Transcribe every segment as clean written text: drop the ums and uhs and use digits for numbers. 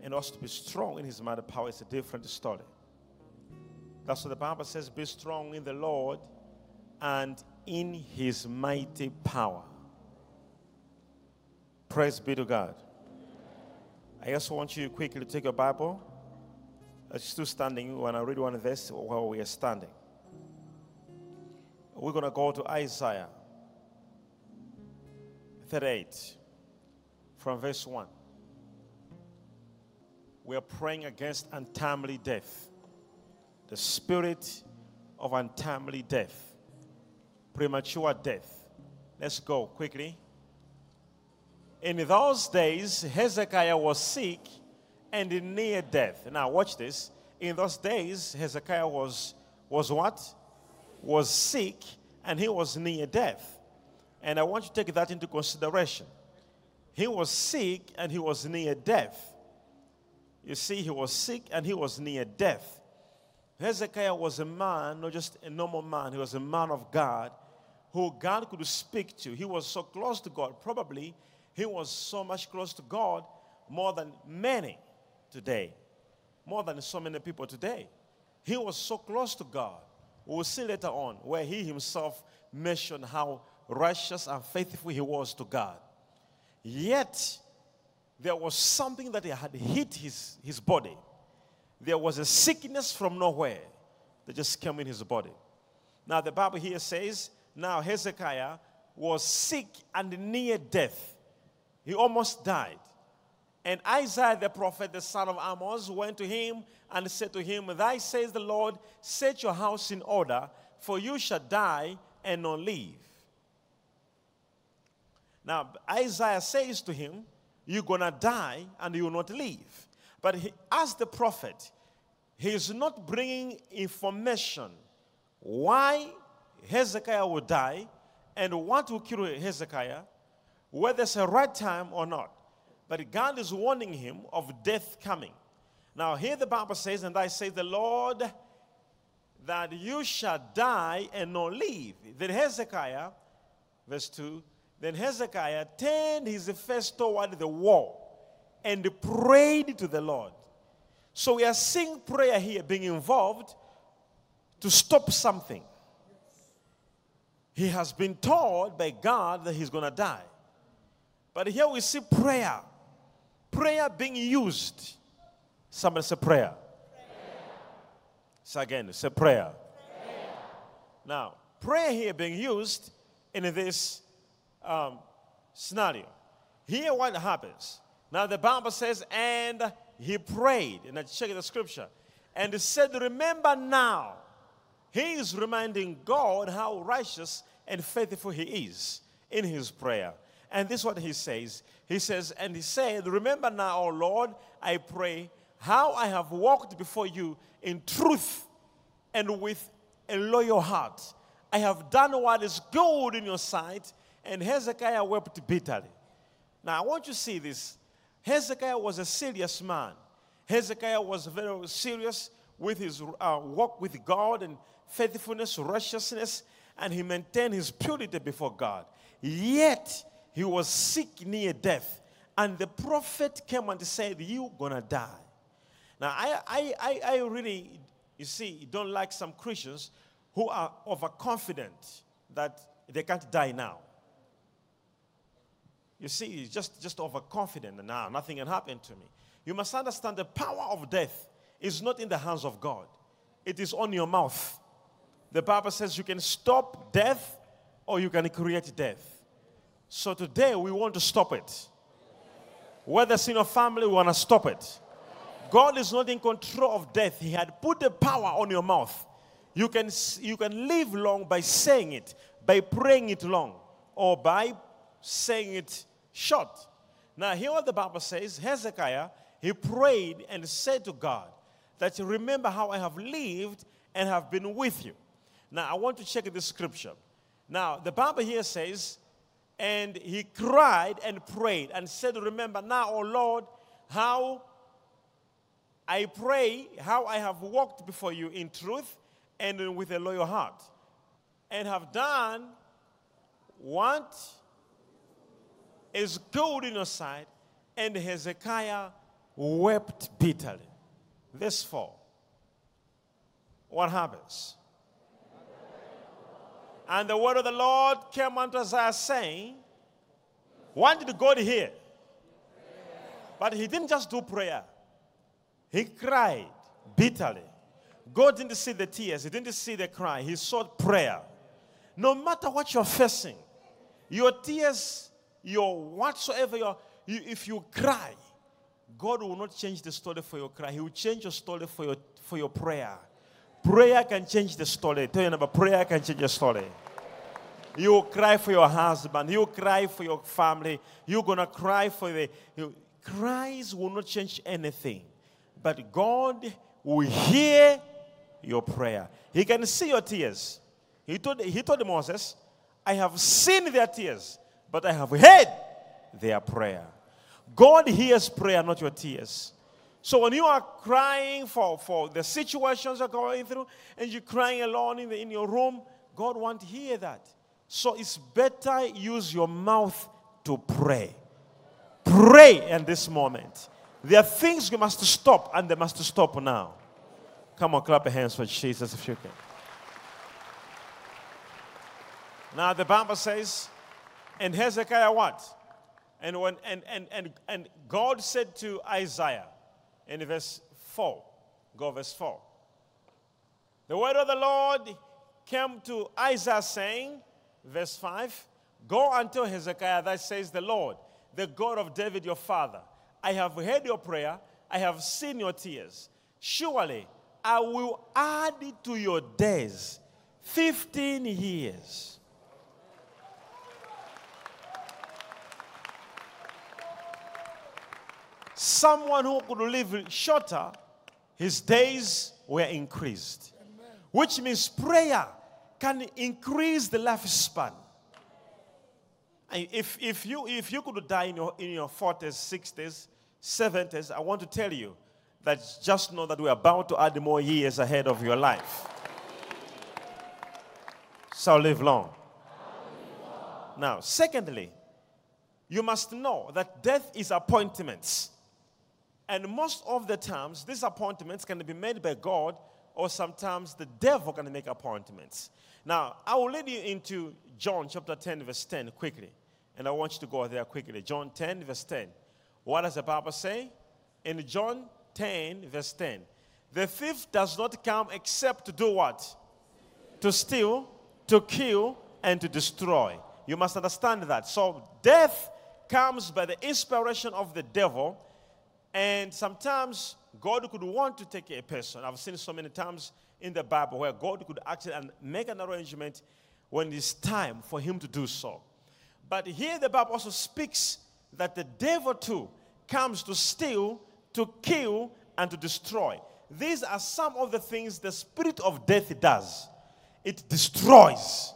and also to be strong in his mighty power is a different story. That's what the Bible says, be strong in the Lord and in his mighty power. Praise be to God. I also want you quickly to take your Bible. It's still standing when I read one verse while we are standing. We're going to go to Isaiah 38 from verse 1. We are praying against untimely death. The spirit of untimely death. Premature death. Let's go quickly. In those days, Hezekiah was sick and near death. Now watch this. In those days, Hezekiah was what? Was sick and he was near death. And I want you to take that into consideration. He was sick and he was near death. You see, he was sick and he was near death. Hezekiah was a man, not just a normal man. He was a man of God who God could speak to. He was so close to God. Probably he was so much close to God more than many today. More than so many people today. He was so close to God. We will see later on where he himself mentioned how righteous and faithful he was to God. Yet, there was something that had hit his body. There was a sickness from nowhere that just came in his body. Now, the Bible here says, now Hezekiah was sick and near death. He almost died. And Isaiah the prophet, the son of Amos, went to him and said to him, "Thus says the Lord, set your house in order, for you shall die and not live." Now, Isaiah says to him, you're going to die and you will not live. But as the prophet, he is not bringing information why Hezekiah will die and what will kill Hezekiah, whether it's the right time or not. But God is warning him of death coming. Now here the Bible says, and I say the Lord, that you shall die and not live. Then Hezekiah, verse 2, then Hezekiah turned his face toward the wall and prayed to the Lord. So we are seeing prayer here being involved to stop something. He has been told by God that he's going to die. But here we see prayer. Prayer being used. Somebody say prayer. So again, say prayer. Now, prayer here being used in this scenario. Here what happens. Now the Bible says, and he prayed. And I check the scripture. And he said, remember now. He is reminding God how righteous and faithful he is in his prayer. And this is what he says. He says, and he said, remember now, O Lord, I pray, how I have walked before you in truth and with a loyal heart. I have done what is good in your sight. And Hezekiah wept bitterly. Now, I want you to see this. Hezekiah was a serious man. Hezekiah was very serious with his walk with God and faithfulness, righteousness, and he maintained his purity before God. Yet, he was sick near death. And the prophet came and said, you're going to die. Now, I really, you see, don't like some Christians who are overconfident that they can't die now. You see, just overconfident, and now nothing can happen to me. You must understand the power of death is not in the hands of God. It is on your mouth. The Bible says you can stop death or you can create death. So today we want to stop it. Whether it's in your family, we want to stop it. God is not in control of death. He had put the power on your mouth. You can live long by saying it, by praying it long, or by saying it short. Now, here what the Bible says, Hezekiah, he prayed and said to God that remember how I have lived and have been with you. Now, I want to check the scripture. Now, the Bible here says, and he cried and prayed and said, remember now, O Lord, how I pray, how I have walked before you in truth and with a loyal heart, and have done what is good in your sight. And Hezekiah wept bitterly. Verse 4. What happens? And the word of the Lord came unto Isaiah saying, what did God hear? But he didn't just do prayer. He cried bitterly. God didn't see the tears. He didn't see the cry. He saw prayer. No matter what you're facing, your tears, your whatsoever, if you cry, God will not change the story for your cry. He will change your story for your prayer. Prayer can change the story. Tell your neighbor, prayer can change your story. You will cry for your husband. You will cry for your family. You're going to cry for cries will not change anything. But God will hear your prayer. He can see your tears. He told Moses, I have seen their tears, but I have heard their prayer. God hears prayer, not your tears. So when you are crying for the situations you're going through, and you're crying alone in your room, God won't hear that. So it's better use your mouth to pray. Pray in this moment. There are things you must stop, and they must stop now. Come on, clap your hands for Jesus if you can. Now the Bible says, and Hezekiah what? And God said to Isaiah in verse 4, go verse 4. The word of the Lord came to Isaiah saying, verse 5, go unto Hezekiah, that says the Lord, the God of David your father. I have heard your prayer, I have seen your tears. Surely I will add to your days 15 years. Someone who could live shorter, his days were increased. Amen. Which means prayer can increase the lifespan. And if you could die in your 40s, 60s, 70s, I want to tell you that just know that we're about to add more years ahead of your life. So live long. Now, secondly, you must know that death is appointments. And most of the times, these appointments can be made by God, or sometimes the devil can make appointments. Now, I will lead you into John chapter 10, verse 10 quickly. And I want you to go there quickly. John 10, verse 10. What does the Bible say? In John 10, verse 10. The thief does not come except to do what? To steal, to kill, and to destroy. You must understand that. So death comes by the inspiration of the devil. And sometimes God could want to take a person. I've seen so many times in the Bible where God could actually make an arrangement when it's time for him to do so. But here the Bible also speaks that the devil too comes to steal, to kill, and to destroy. These are some of the things the spirit of death does. It destroys.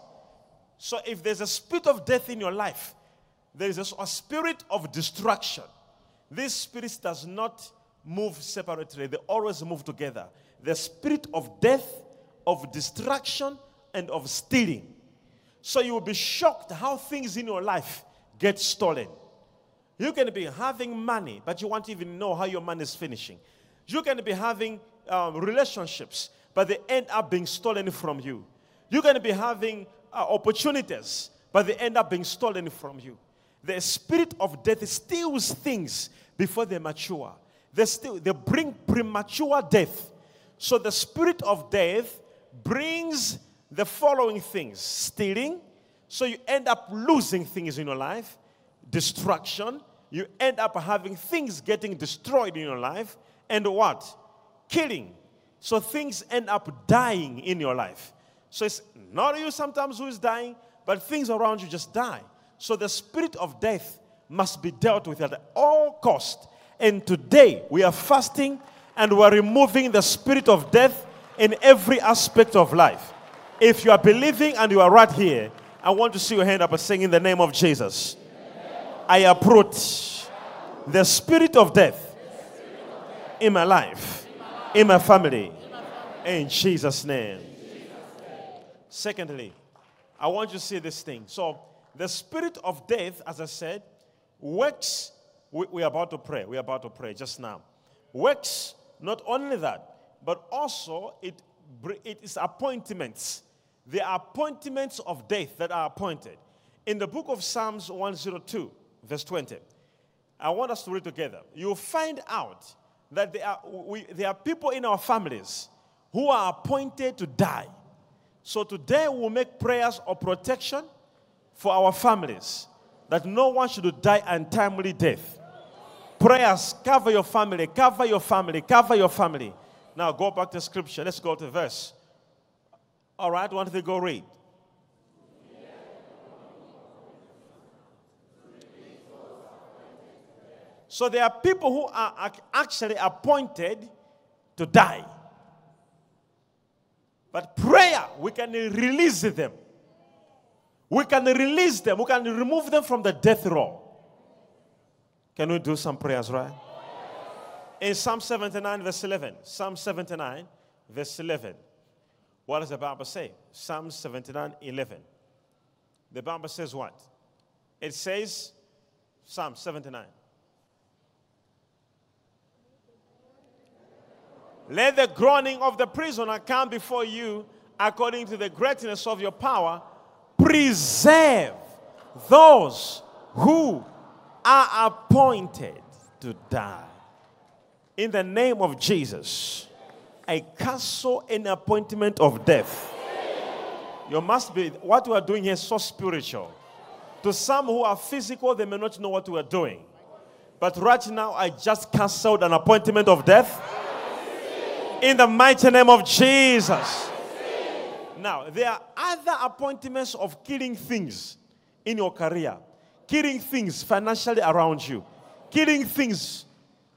So if there's a spirit of death in your life, there is a spirit of destruction. This spirit does not move separately. They always move together. The spirit of death, of destruction, and of stealing. So you will be shocked how things in your life get stolen. You can be having money, but you won't even know how your money is finishing. You can be having relationships, but they end up being stolen from you. You can be having opportunities, but they end up being stolen from you. The spirit of death steals things before they mature. They bring premature death. So the spirit of death brings the following things. Stealing. So you end up losing things in your life. Destruction. You end up having things getting destroyed in your life. And what? Killing. So things end up dying in your life. So it's not you sometimes who is dying, but things around you just die. So the spirit of death must be dealt with at all cost. And today we are fasting and we are removing the spirit of death in every aspect of life. If you are believing and you are right here, I want to see your hand up and sing in the name of Jesus. I approach the spirit of death in my life, in my family, in Jesus' name. Secondly, I want you to see this thing. So the spirit of death, as I said, works We are about to pray. We are about to pray just now. Works, not only that, but also it is appointments. There are appointments of death that are appointed. In the book of Psalms 102, verse 20, I want us to read together. You'll find out that there are people in our families who are appointed to die. So today we'll make prayers of protection for our families, that no one should die untimely death. Prayers, cover your family, cover your family, cover your family. Now go back to scripture. Let's go to verse. All right, why don't they go read? So there are people who are actually appointed to die. But prayer, we can release them. We can release them. We can remove them from the death row. Can we do some prayers, right? In Psalm 79, verse 11. Psalm 79, verse 11. What does the Bible say? Psalm 79, 11. The Bible says what? It says, Psalm 79. Let the groaning of the prisoner come before you according to the greatness of your power. Preserve those who are appointed to die. In the name of Jesus, I cancel any appointment of death. You must be, what we are doing here is so spiritual. To some who are physical, they may not know what we are doing. But right now, I just canceled an appointment of death. In the mighty name of Jesus. Now, there are other appointments of killing things in your career. Killing things financially around you. Killing things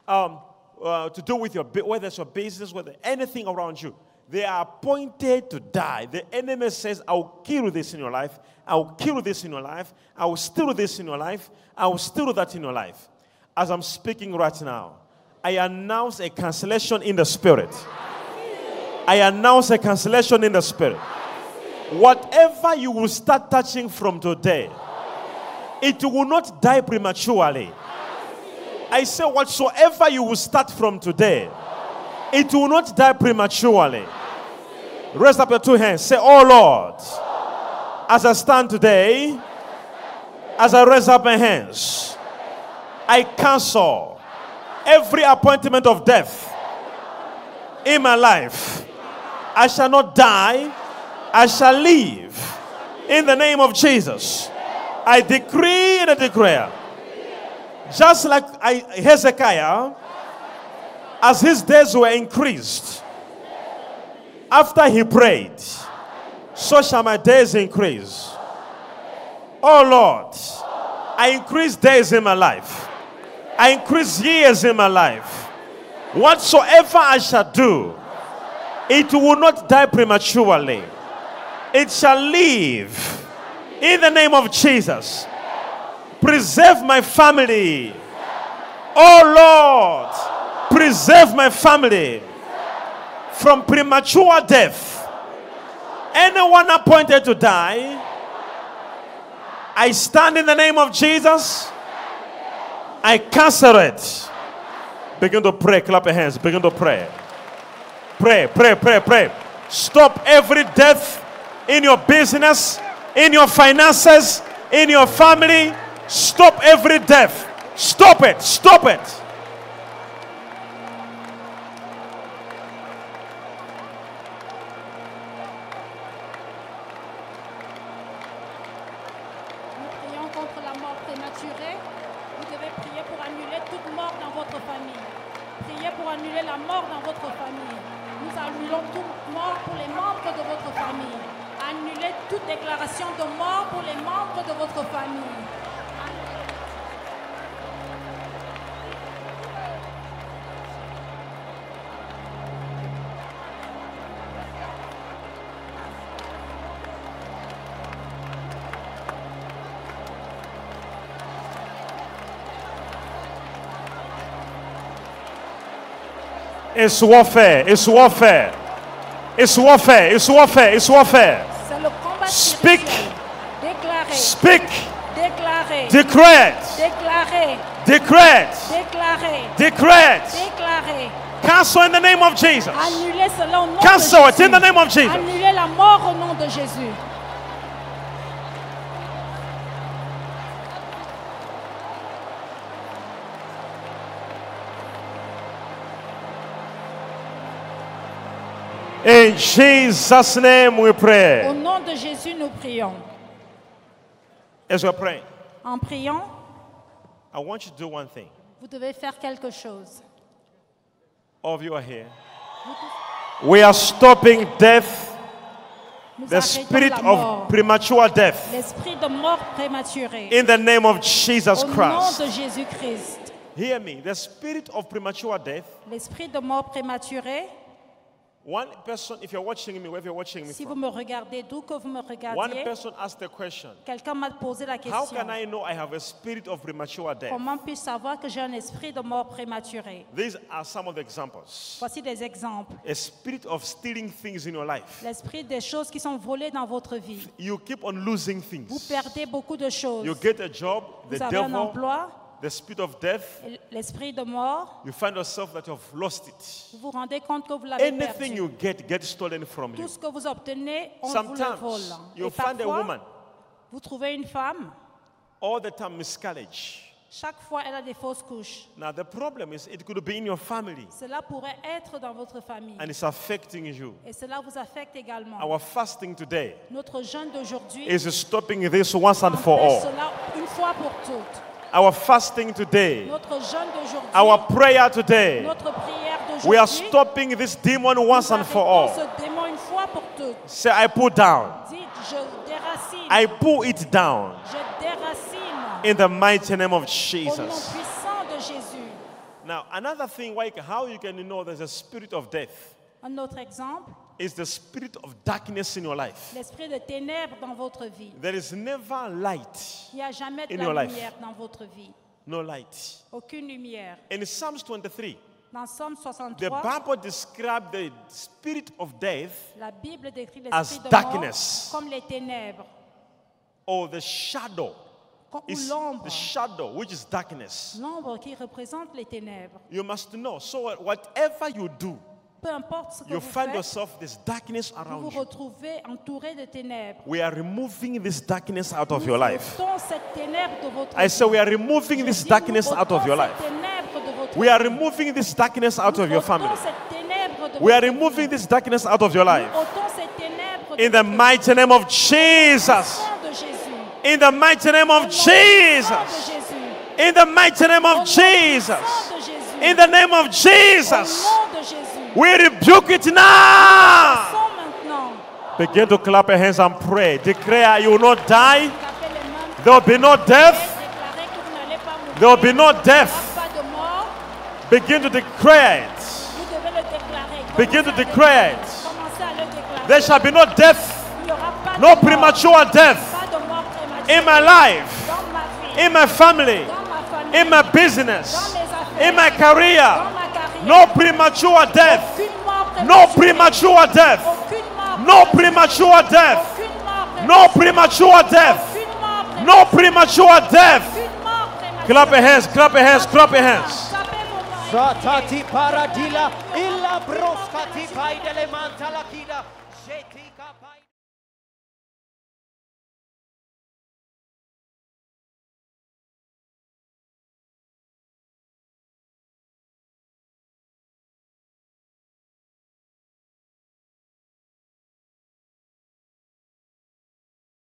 to do with whether it's your business, whether anything around you. They are appointed to die. The enemy says, I will kill this in your life. I will kill this in your life. I will steal this in your life. I will steal that in your life. As I'm speaking right now, I announce a cancellation in the spirit. I announce a cancellation in the spirit. Whatever you will start touching from today, it will not die prematurely. I say whatsoever you will start from today, it will not die prematurely. Raise up your two hands. Say, oh Lord, as I stand today, as I raise up my hands, I cancel every appointment of death in my life. I shall not die. I shall live. In the name of Jesus, I decree and I declare, just like Hezekiah, as his days were increased, after he prayed, so shall my days increase. Oh Lord, I increase days in my life. I increase years in my life. Whatsoever I shall do, it will not die prematurely. It shall live. In the name of Jesus. Preserve my family. Oh Lord, preserve my family from premature death. Anyone appointed to die, I stand in the name of Jesus. I cancel it. Begin to pray. Clap your hands. Begin to pray. Pray, pray, pray, pray. Stop every death in your business, in your finances, in your family. Stop every death. Stop it. Stop it. It's warfare. It's warfare. It's warfare. It's warfare. It's warfare. Speak. Speak. Declare. Declared. Déclaré. Declared. Déclaré. Cancel in the name of Jesus. Annulé cela au nom Cancel de it in the Jésus. name of Jesus. Annulé la mort au nom de Jésus. In Jesus' name we pray. Au nom de Jésus, nous prions. As we're praying, En priant, I want you to do one thing. vous devez faire quelque chose. All of you are here. We are stopping death, Nous the arrêtons spirit la mort. of premature death, L'esprit de mort prématurée. in the name of Jesus Au nom Christ. de Jésus-Christ. Hear me. The spirit of premature death. L'esprit de mort prématurée. One person, if you're watching me, wherever you're watching me Si vous from, me regardez, d'où que vous me one regardiez, person asked the question, quelqu'un m'a posé la how question. can I know I have a spirit of premature death? Comment puis-je savoir que j'ai un esprit de mort prématurée? These are some of the examples. Voici des exemples. A spirit of stealing things in your life. L'esprit des choses qui sont volées dans votre vie. You keep on losing Vous things. perdez beaucoup de choses. You get a job, the Vous avez un devil, emploi, the spirit of death, et l'esprit de mort, you find yourself that you've lost it. vous vous rendez compte que vous l'avez Anything perdu. you get stolen from you. Tout ce que vous obtenez, on vous le Sometimes vole. you Et find a parfois, woman, vous trouvez une femme, all the time miscarriage. chaque fois elle a des fausses couches. Now the problem is it could be in your family Cela pourrait être dans votre famille. and it's affecting you. Et cela vous affecte également. Our fasting today Notre jeûne d'aujourd'hui is stopping this once and for empêche all. cela une fois pour toutes. Our fasting today, Notre jeûne d'aujourd'hui, our prayer today, notre prière we are d'aujourd'hui, stopping this demon once nous and for arrêtons all. ce démon une fois pour toutes. Say, I put down. Dites, je déracine, I pull it down je déracine in the mighty name of au nom Jesus. puissant de Jésus. Now, another thing, how you can know there's a spirit of death Un autre exemple, is the spirit of darkness in your life. l'esprit de ténèbres dans votre vie. There is never light, Il n'y a jamais de In la your life. lumière dans votre vie. no light. Aucune lumière. In Psalms 23, Dans Somme the 63, Bible describes the spirit of death la Bible décrit as l'esprit de darkness. mort comme les ténèbres, or the shadow. ou It's l'ombre. the shadow, which is darkness. L'ombre qui représente les ténèbres. You must know. So whatever you do, Peu importe ce que you vous find faites, yourself this darkness vous around vous you. retrouvez entouré de ténèbres. We are removing this darkness out of Nous your life. ôtons cette ténèbre de votre I say vie. we are removing Je this dis, darkness nous out of ôtons your cette life. ténèbre de votre We are vie. removing this darkness out Nous of your ôtons family. cette ténèbre de We are votre removing vie. this darkness out of your Nous life. ôtons cette ténèbre de In the votre mighty name of Jesus. sang de Jésus. In the mighty name of Au nom puissant de Jesus. Jésus. In the mighty name Au of nom puissant Jesus. de Jésus. In the name of Au Jesus. nom de Jésus. We rebuke it now. Passons maintenant. Begin to clap your hands and pray. Declare you will not die. Tapez les mains. There will be no death. Déclarez que vous n'allez pas mourir. There will be no death. Pas de mort. Begin to declare it. Vous devez le déclarer. Begin to Commencez à le declare it. Commencez à le déclarer. There shall be no death, Il n'y aura pas no de mort. premature death Pas de mort prématurée. in my life, Dans ma vie. in my family, Dans ma famille. in my business, Dans mes affaires. in my Dans career. ma carrière. No premature death. Aucune mort No prématurée. premature death. Aucune mort No premature death. Aucune mort No premature death. Aucune mort No premature death. Aucune mort prématurée. Clap your hands, clap your hands, clap your hands. Tapez vos mains. Satati paradila illa broskati paidele mantala kida. Jeti